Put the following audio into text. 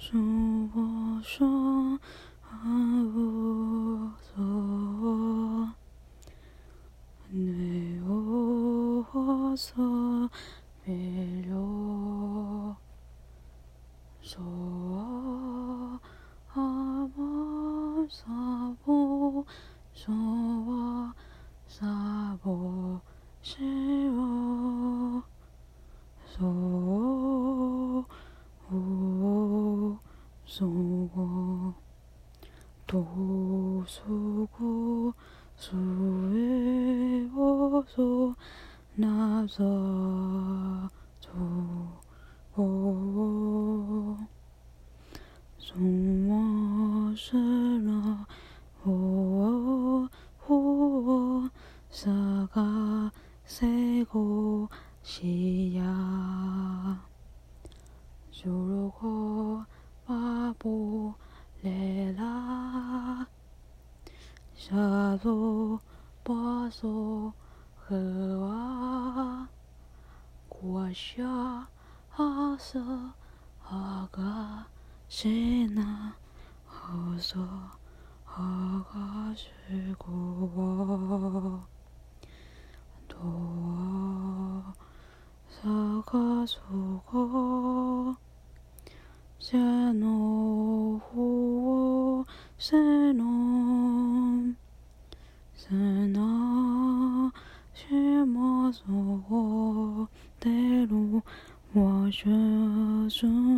说我说啊无所对我所别留说啊我所不说我撒不是我所无所我多数过数为我所那所做我从我是了我사가 세고 시야 주르고 바보 레라 샤도 빠서 흐와 구아샤 하서 아가 시나 어서 아가시고 도와 사가소고 세노후 세놈 세나 심어서 대로 와셔준